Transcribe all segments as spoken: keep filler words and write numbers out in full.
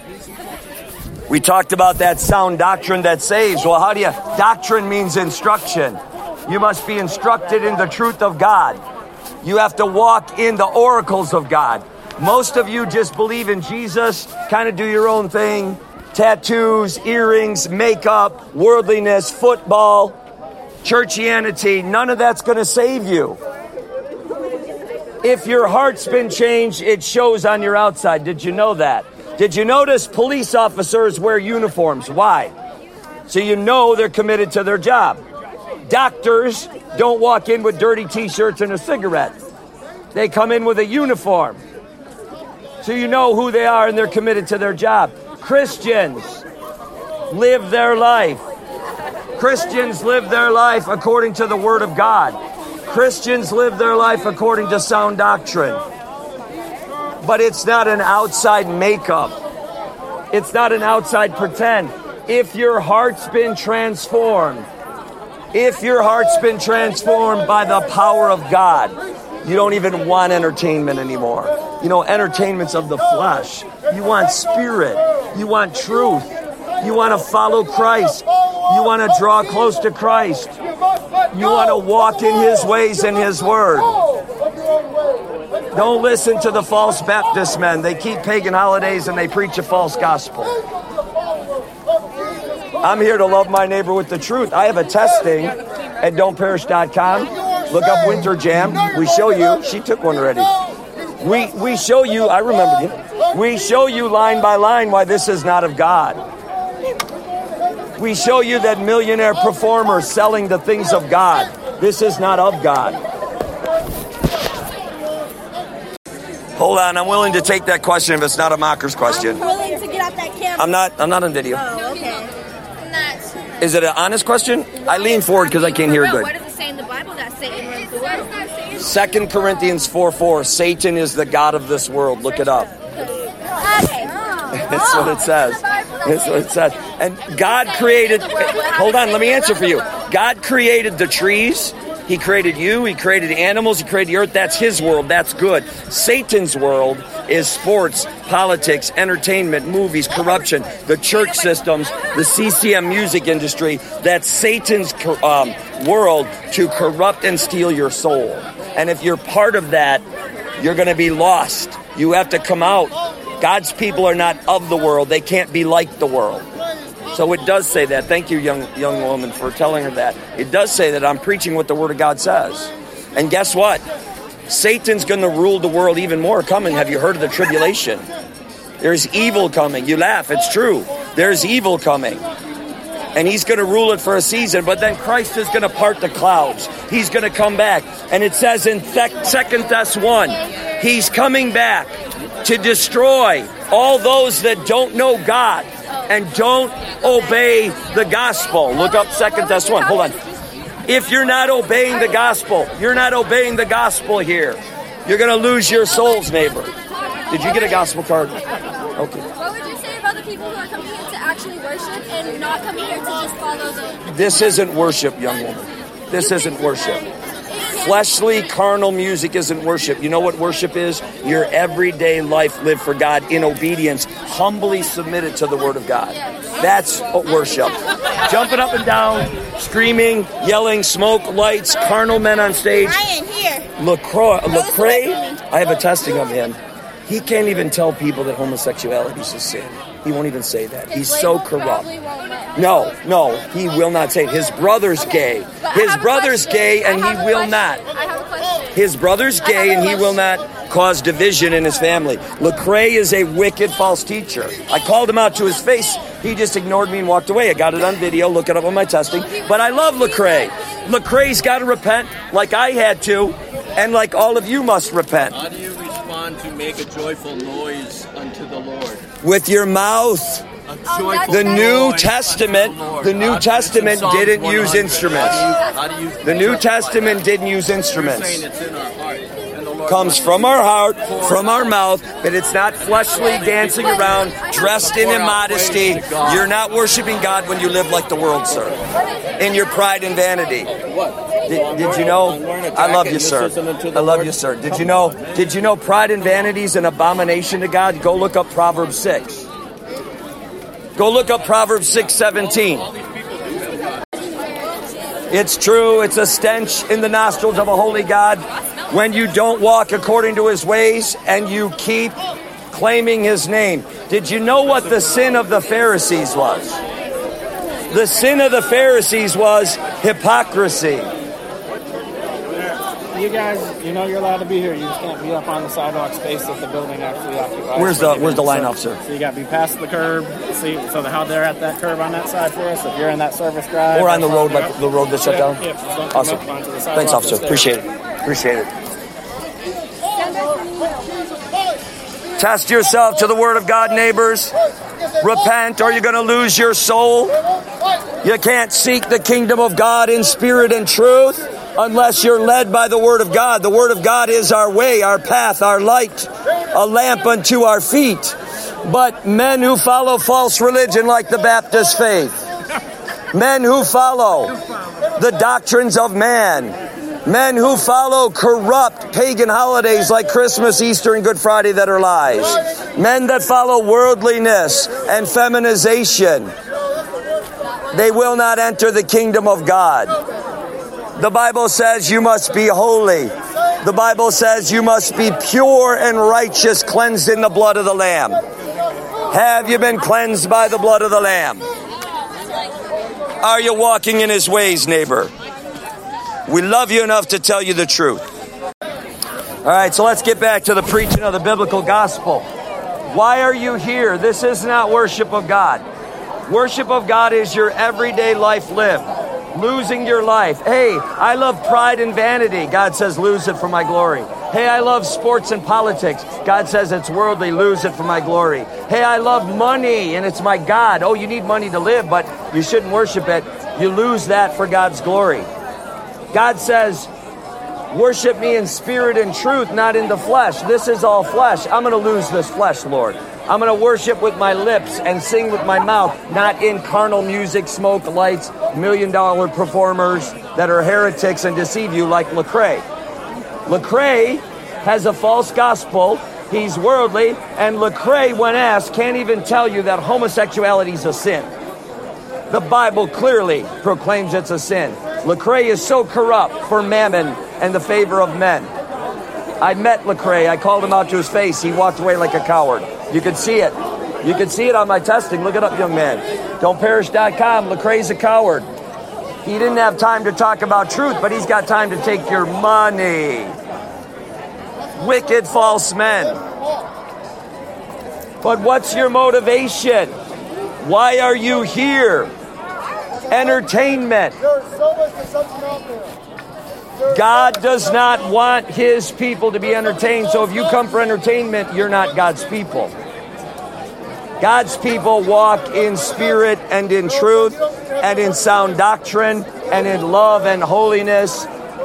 We talked about that sound doctrine that saves. Well, how do you... Doctrine means instruction. You must be instructed in the truth of God. You have to walk in the oracles of God. Most of you just believe in Jesus, kind of do your own thing. Tattoos, earrings, makeup, worldliness, football, churchianity. None of that's going to save you. If your heart's been changed, it shows on your outside. Did you know that? Did you notice police officers wear uniforms? Why? So you know they're committed to their job. Doctors don't walk in with dirty t-shirts and a cigarette. They come in with a uniform. So you know who they are and they're committed to their job. Christians live their life. Christians live their life according to the Word of God. Christians live their life according to sound doctrine. But it's not an outside makeup. It's not an outside pretend. If your heart's been transformed, if your heart's been transformed by the power of God, you don't even want entertainment anymore. You know, entertainment's of the flesh. You want spirit. You want truth. You want to follow Christ. You want to draw close to Christ. You want to walk in His ways and His word. Don't listen to the false Baptist men. They keep pagan holidays and they preach a false gospel. I'm here to love my neighbor with the truth. I have a testing at don't perish dot com. Look up Winter Jam. We show you. She took one already. We we show you. I remember you. We show you line by line why this is not of God. We show you that millionaire performer selling the things of God. This is not of God. Hold on, I'm willing to take that question if it's not a mocker's question. I'm willing to get out that camera. I'm not. I'm not on video. Oh, okay. Is it an honest question? I lean forward because I can't hear good. What does it say in the Bible that Satan runs the world? Second Corinthians four four. Satan is the god of this world. Look it up. That's what it says. That's what it says. And God created... Hold on, let me answer for you. God created the trees. He created you. He created animals. He created the earth. That's His world. That's good. Satan's world is sports, politics, entertainment, movies, corruption, the church systems, the C C M music industry. That's Satan's um, world to corrupt and steal your soul. And if you're part of that, you're going to be lost. You have to come out. God's people are not of the world. They can't be like the world. So it does say that. Thank you, young young woman, for telling her that. It does say that I'm preaching what the Word of God says. And guess what? Satan's going to rule the world even more coming. Have you heard of the tribulation? There's evil coming. You laugh. It's true. There's evil coming. And He's going to rule it for a season. But then Christ is going to part the clouds. He's going to come back. And it says in Second Thessalonians one, He's coming back to destroy all those that don't know God and don't obey the gospel. Look up Second Thessalonians one. Hold on. If you're not obeying the gospel, you're not obeying the gospel here. You're going to lose your souls, neighbor. Did you get a gospel card? Okay. What would you say about the people who are coming here to actually worship and not coming here to just follow the... This isn't worship, young woman. This isn't worship. Fleshly, carnal music isn't worship. You know what worship is? Your everyday life lived for God in obedience, humbly submitted to the Word of God. That's worship. Jumping up and down, screaming, yelling, smoke, lights, carnal men on stage. Ryan, here. Lecrae, Lecrae, I have a testing of him. He can't even tell people that homosexuality is a sin. He won't even say that. He's so corrupt. No, no, he will not say it. His brother's gay. His brother's gay and he will not. His brother's gay and he will not cause division in his family. Lecrae is a wicked false teacher. I called him out to his face. He just ignored me and walked away. I got it on video. Look it up on my testing. But I love Lecrae. Lecrae's got to repent like I had to and like all of you must repent. How do you respond to make a joyful noise unto the Lord? With your mouth. The New Testament, the New Testament didn't use instruments. The New Testament didn't use instruments. Comes from our heart, from our mouth, but it's not fleshly dancing around, dressed in immodesty. You're not worshiping God when you live like the world, sir, in your pride and vanity. Did, did you know? I love you, sir. I love you, sir. Did you know? Did you know pride and vanity is an abomination to God? Go look up Proverbs six. Go look up Proverbs six seventeen. It's true. It's a stench in the nostrils of a holy God when you don't walk according to his ways and you keep claiming his name. Did you know what the sin of the Pharisees was? The sin of the Pharisees was hypocrisy. You guys, you know you're allowed to be here. You just can't be up on the sidewalk space that the building actually occupies. Where's the Where's the line so, officer? So you got to be past the curb. See, so the, how they're at that curb on that side for us. If you're in that service drive, or on the road, like the road that's shut yeah, down. Yeah, just don't awesome. come up onto the sidewalk. Thanks, officer. Appreciate it. Appreciate it. Test yourself to the Word of God, neighbors. Repent, or you're going to lose your soul. You can't seek the kingdom of God in spirit and truth unless you're led by the Word of God. The Word of God is our way, our path, our light, a lamp unto our feet. But men who follow false religion like the Baptist faith, men who follow the doctrines of man, men who follow corrupt pagan holidays like Christmas, Easter, and Good Friday that are lies, men that follow worldliness and feminization, they will not enter the kingdom of God. The Bible says you must be holy. The Bible says you must be pure and righteous, cleansed in the blood of the Lamb. Have you been cleansed by the blood of the Lamb? Are you walking in his ways, neighbor? We love you enough to tell you the truth. All right, so let's get back to the preaching of the biblical gospel. Why are you here? This is not worship of God. Worship of God is your everyday life lived. Losing your life. Hey, I love pride and vanity. God says, lose it for my glory. Hey, I love sports and politics. God says it's worldly. Lose it for my glory. Hey, I love money and it's my God. Oh, you need money to live, but you shouldn't worship it. You lose that for God's glory. God says, worship me in spirit and truth, not in the flesh. This is all flesh. I'm going to lose this flesh, Lord. I'm going to worship with my lips and sing with my mouth, not in carnal music, smoke, lights, million dollar performers that are heretics and deceive you like Lecrae. Lecrae has a false gospel. He's worldly. And Lecrae, when asked, can't even tell you that homosexuality is a sin. The Bible clearly proclaims it's a sin. Lecrae is so corrupt for mammon and the favor of men. I met Lecrae. I called him out to his face. He walked away like a coward. You could see it. You could see it on my testing. Look it up, young man. don't perish dot com. Lecrae's a coward. He didn't have time to talk about truth, but he's got time to take your money. Wicked false men. But what's your motivation? Why are you here? Entertainment. God does not want his people to be entertained. So if you come for entertainment, you're not God's people. God's people walk in spirit and in truth and in sound doctrine and in love and holiness.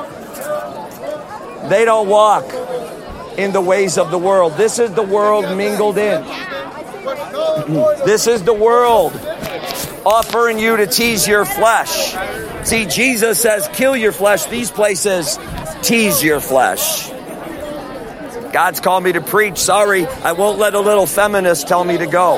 They don't walk in the ways of the world. This is the world mingled in. This is the world offering you to tease your flesh. See, Jesus says, kill your flesh. These places tease your flesh. God's called me to preach. Sorry, I won't let a little feminist tell me to go.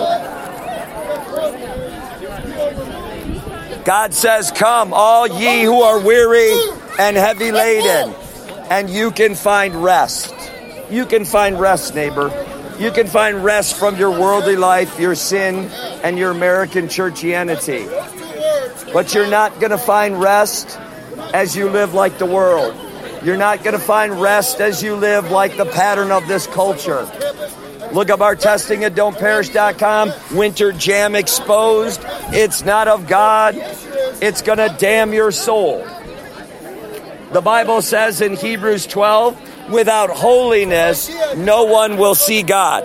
God says, come, all ye who are weary and heavy laden, and you can find rest. You can find rest, neighbor. You can find rest from your worldly life, your sin, and your American churchianity. But you're not going to find rest as you live like the world. You're not going to find rest as you live like the pattern of this culture. Look up our testing at don't perish dot com. Winter Jam exposed. It's not of God. It's going to damn your soul. The Bible says in Hebrews twelve, without holiness, no one will see God.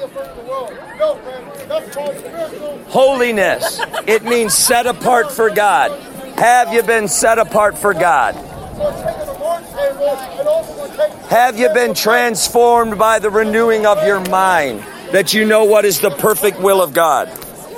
Holiness, it means set apart for God. Have you been set apart for God? Have you been transformed by the renewing of your mind, that you know what is the perfect will of God?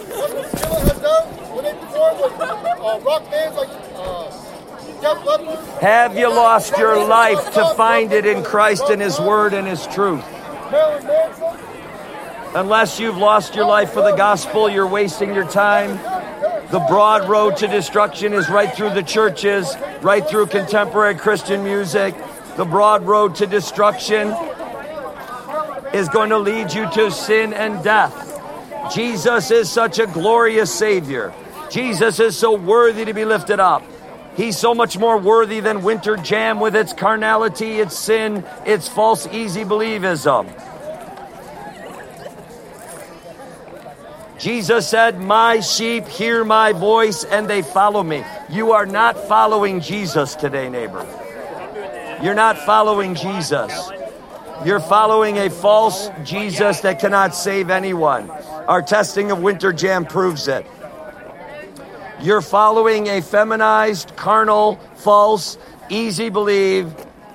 Have you lost your life to find it in Christ and his word and his truth? Unless you've lost your life for the gospel, you're wasting your time. The broad road to destruction is right through the churches, right through contemporary Christian music. The broad road to destruction is going to lead you to sin and death. Jesus is such a glorious Savior. Jesus is so worthy to be lifted up. He's so much more worthy than Winter Jam with its carnality, its sin, its false easy believism. Jesus said, my sheep hear my voice and they follow me. You are not following Jesus today, neighbor. You're not following Jesus. You're following a false Jesus that cannot save anyone. Our testing of Winter Jam proves it. You're following a feminized, carnal, false, easy believe,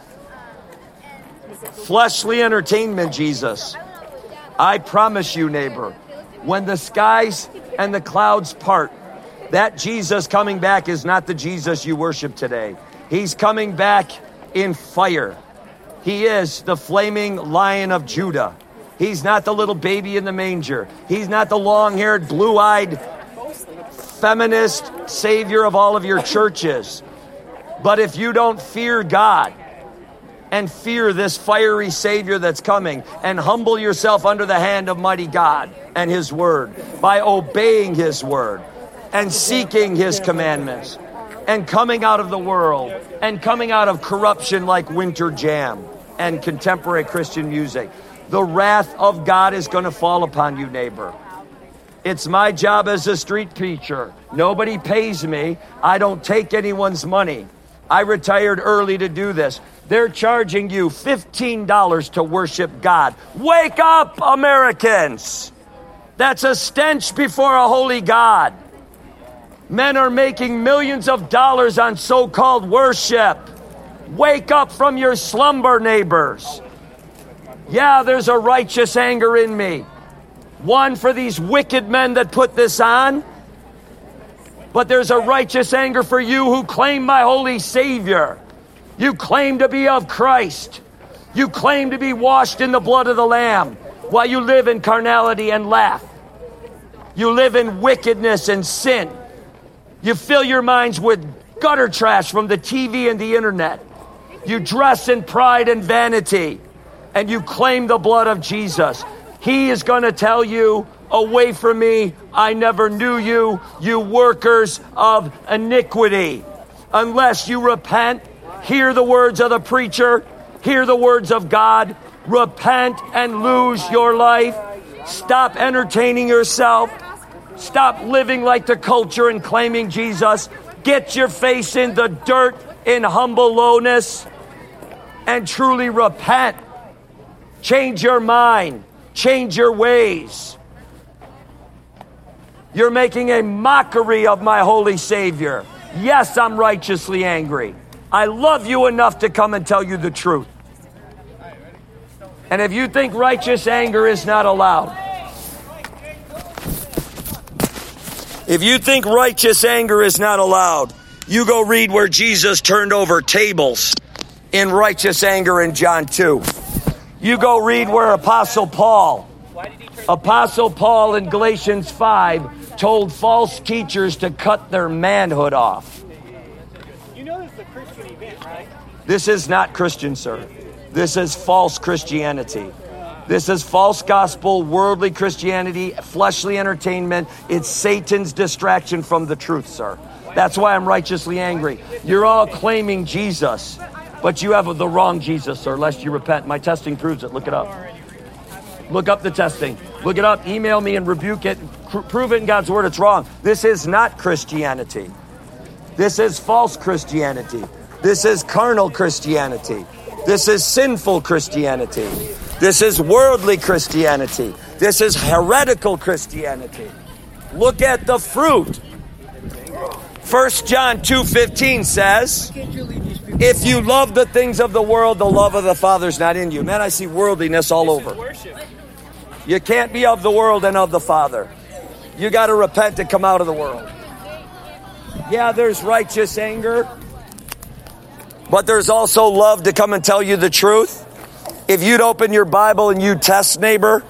fleshly entertainment Jesus. I promise you, neighbor, when the skies and the clouds part, that Jesus coming back is not the Jesus you worship today. He's coming back in fire. He is the flaming Lion of Judah. He's not the little baby in the manger. He's not the long-haired, blue-eyed, feminist savior of all of your churches. But if you don't fear God and fear this fiery Savior that's coming and humble yourself under the hand of mighty God and His Word by obeying His Word and seeking His commandments and coming out of the world and coming out of corruption like Winter Jam and contemporary Christian music, the wrath of God is going to fall upon you, neighbor. It's my job as a street preacher. Nobody pays me. I don't take anyone's money. I retired early to do this. They're charging you fifteen dollars to worship God. Wake up, Americans! That's a stench before a holy God. Men are making millions of dollars on so-called worship. Wake up from your slumber, neighbors. Yeah, there's a righteous anger in me. One for these wicked men that put this on. But there's a righteous anger for you who claim my holy Savior. You claim to be of Christ. You claim to be washed in the blood of the Lamb while you live in carnality and laugh. You live in wickedness and sin. You fill your minds with gutter trash from the T V and the internet. You dress in pride and vanity, and you claim the blood of Jesus. He is going to tell you, away from me, I never knew you, you workers of iniquity. Unless you repent, hear the words of the preacher, hear the words of God, repent and lose your life. Stop entertaining yourself. Stop living like the culture and claiming Jesus. Get your face in the dirt in humble lowness and truly repent. Change your mind. Change your ways. You're making a mockery of my holy Savior. Yes, I'm righteously angry. I love you enough to come and tell you the truth. And if you think righteous anger is not allowed, if you think righteous anger is not allowed, you go read where Jesus turned over tables in righteous anger in John two. You go read where Apostle Paul, Apostle Paul in Galatians five told false teachers to cut their manhood off. You know this is a Christian event, right? This is not Christian, sir. This is false Christianity. This is false gospel, worldly Christianity, fleshly entertainment. It's Satan's distraction from the truth, sir. That's why I'm righteously angry. You're all claiming Jesus, but you have the wrong Jesus, sir, lest you repent. My testing proves it. Look it up. Look up the testing. Look it up. Email me and rebuke it. Prove it in God's word it's wrong. This is not Christianity. This is false Christianity. This is carnal Christianity. This is sinful Christianity. This is worldly Christianity. This is heretical Christianity. Look at the fruit. First John two fifteen says, if you love the things of the world, the love of the Father's not in you. Man, I see worldliness all over. You can't be of the world and of the Father. You got to repent and come out of the world. Yeah, there's righteous anger, but there's also love to come and tell you the truth. If you'd open your Bible and you test, neighbor,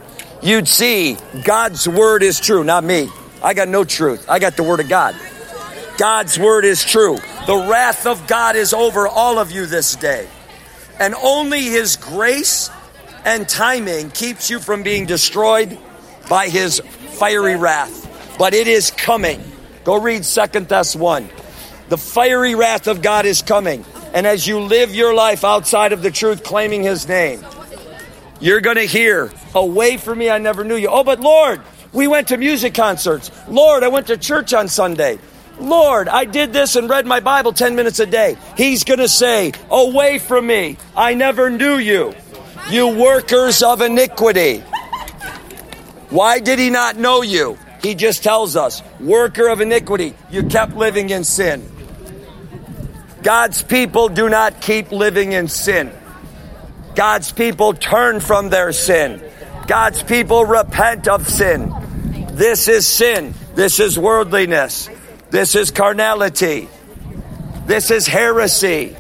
you'd see God's word is true, not me. I got no truth. I got the word of God. God's word is true. The wrath of God is over all of you this day. And only his grace and timing keeps you from being destroyed by his fiery wrath. But it is coming. Go read Second Thessalonians one. The fiery wrath of God is coming. And as you live your life outside of the truth, claiming his name, you're going to hear, away from me, I never knew you. Oh, but Lord, we went to music concerts. Lord, I went to church on Sunday. Lord, I did this and read my Bible ten minutes a day. He's going to say, away from me, I never knew you, you workers of iniquity. Why did he not know you? He just tells us, worker of iniquity, you kept living in sin. God's people do not keep living in sin. God's people turn from their sin. God's people repent of sin. This is sin. This is worldliness. This is carnality. This is heresy.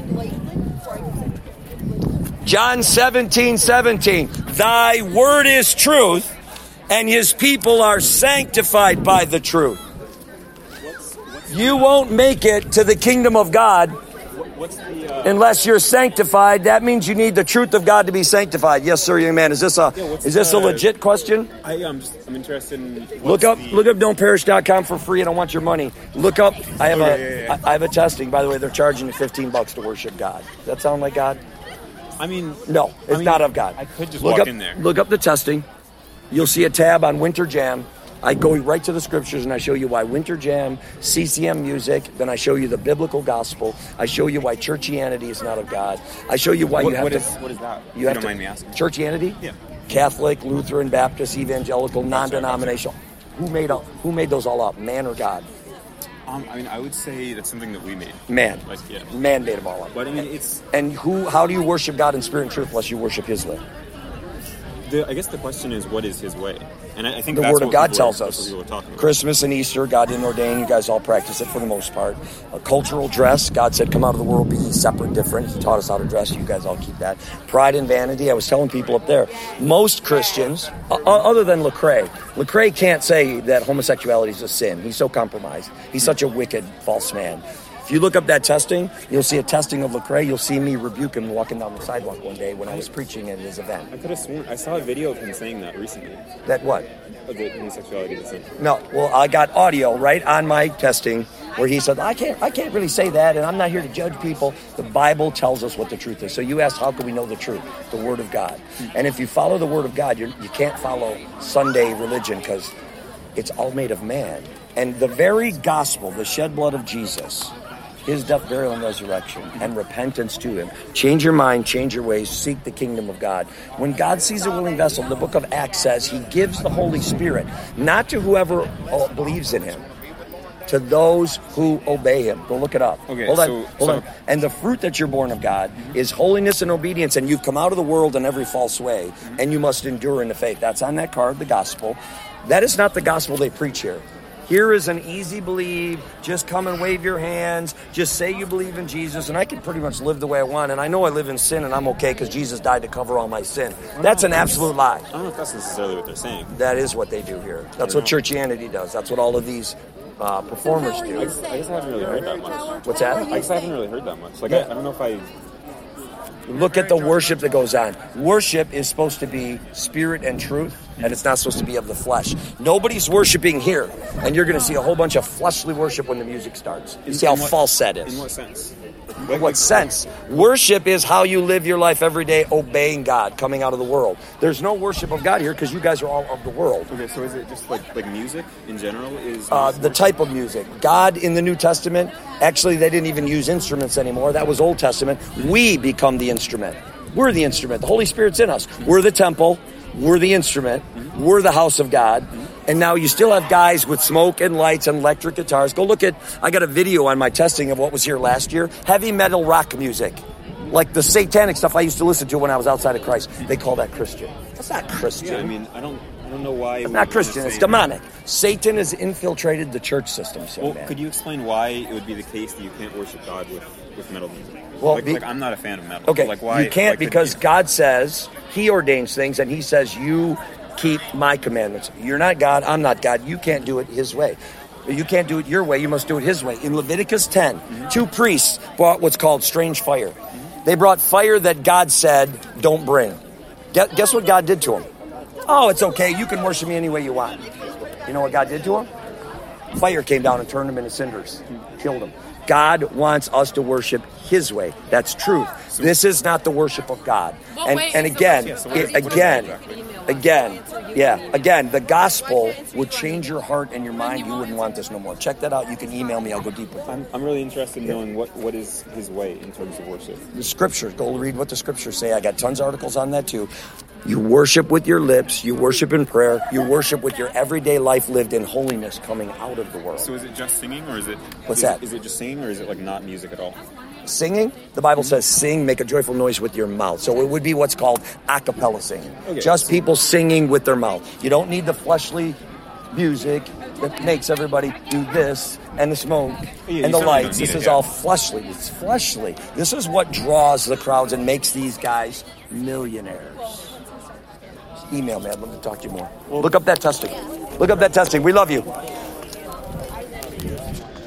John seventeen seventeen. Thy word is truth, and his people are sanctified by the truth. You won't make it to the kingdom of God unless you're sanctified. That means you need the truth of God to be sanctified. Yes, sir, young man. Is this a yeah, is this the, a legit question? I am. I'm interested in. Look up the... look up don't perish dot com for free. I don't want your money. Look up. I have oh, a yeah, yeah, yeah. I have a testing. By the way, they're charging you fifteen bucks to worship God. Does that sound like God? I mean, no, it's I mean, not of God. I could just look walk up, in there. Look up the testing. You'll see a tab on Winter Jam. I go right to the scriptures and I show you why Winter Jam, C C M music, then I show you the biblical gospel. I show you why churchianity is not of God. I show you why what, you have what to... Is, what is that? You, you have don't to, mind me asking. Churchianity? Yeah. Catholic, Lutheran, Baptist, evangelical, non-denominational. Who made up, Who made those all up? Man or God? Um, I mean, I would say that's something that we made. Man. Like, yeah. Man made them all up. But I mean, it's... And who? How do you worship God in spirit and truth unless you worship his way? The, I guess the question is, what is his way? And I, I think the that's Word of God are, tells us. Christmas and Easter, God didn't ordain. You guys all practice it for the most part. A cultural dress, God said, come out of the world, be ye separate, different. He taught us how to dress. You guys all keep that. Pride and vanity. I was telling people up there, most Christians, uh, other than Lecrae, Lecrae can't say that homosexuality is a sin. He's so compromised. He's such a wicked, false man. If you look up that testing, you'll see a testing of Lecrae. You'll see me rebuke him walking down the sidewalk one day when I was preaching at his event. I could have sworn I saw a video of him saying that recently. That what? Of the homosexuality is a sin. No. Well, I got audio right on my testing where he said, I can't I can't really say that, and I'm not here to judge people. The Bible tells us what the truth is. So you asked, how can we know the truth? The Word of God. And if you follow the Word of God, you're, you can't follow Sunday religion because it's all made of man. And the very gospel, the shed blood of Jesus, his death, burial, and resurrection, and repentance to him. Change your mind, change your ways, seek the kingdom of God. When God sees a willing vessel, the book of Acts says he gives the Holy Spirit, not to whoever believes in him, to those who obey him. Go look it up. Okay, hold on, so, hold so, on. And the fruit that you're born of God is holiness and obedience, and you've come out of the world in every false way, and you must endure in the faith. That's on that card, the gospel. That is not the gospel they preach here. Here is an easy believe, just come and wave your hands, just say you believe in Jesus, and I can pretty much live the way I want, and I know I live in sin, and I'm okay because Jesus died to cover all my sin. That's an absolute lie. I don't know if that's necessarily what they're saying. That is what they do here. That's what churchianity does. That's what all of these uh, performers do. I guess, I guess I haven't really heard that much. What's that? I guess I haven't really heard that much. Like, yeah. I, I don't know if I... Look at the worship that goes on. Worship is supposed to be spirit and truth, and it's not supposed to be of the flesh. Nobody's worshiping here, and you're going to see a whole bunch of fleshly worship when the music starts. You see how what, false that is. In what sense? In what sense? Worship is how you live your life every day, obeying God, coming out of the world. There's no worship of God here because you guys are all of the world. Okay, so is it just like like music in general? Is uh, the type of music. God in the New Testament, actually they didn't even use instruments anymore. That was Old Testament. We become the instrument. We're the instrument. The Holy Spirit's in us. We're the temple. We're the instrument. We're the house of God. And now you still have guys with smoke and lights and electric guitars. Go look at, I got a video on my testing of what was here last year. Heavy metal rock music. Like the satanic stuff I used to listen to when I was outside of Christ. They call that Christian. That's not Christian. Yeah, I mean, I don't I don't know why. It's not Christian. It's demonic. That. Satan has infiltrated the church system. So well, man. Could you explain why it would be the case that you can't worship God with, with metal music? Well, like, be, like I'm not a fan of metal. Okay, like why you can't why because you? God says he ordains things, and he says you keep my commandments. You're not God, I'm not God. You can't do it his way. You can't do it your way, you must do it his way. In Leviticus ten, mm-hmm. two priests brought what's called strange fire. Mm-hmm. They brought fire that God said, don't bring. Guess, guess what God did to them? Oh, it's okay, you can worship me any way you want. You know what God did to them? Fire came down and turned them into cinders, killed them. God wants us to worship his way. That's truth. This is not the worship of God. And and again, it, again, again, yeah, again, the gospel would change your heart and your mind. You wouldn't want this no more. Check that out. You can email me. I'll go deeper. I'm, I'm really interested in knowing what, what is his way in terms of worship. The scriptures. Go read what the scriptures say. I got tons of articles on that too. You worship with your lips. You worship in prayer. You worship with your everyday life lived in holiness coming out of the world. So is it just singing, or is it... What's is, that? Is it just singing, or is it like not music at all? Singing, the Bible says sing, make a joyful noise with your mouth. So it would be what's called a cappella singing. Okay. Just people singing with their mouth. You don't need the fleshly music that makes everybody do this and the smoke yeah, and the lights. This it, is yeah. all fleshly. It's fleshly. This is what draws the crowds and makes these guys millionaires. Email me. I'd love to talk to you more. Look up that testing. Look up that testing. We love you.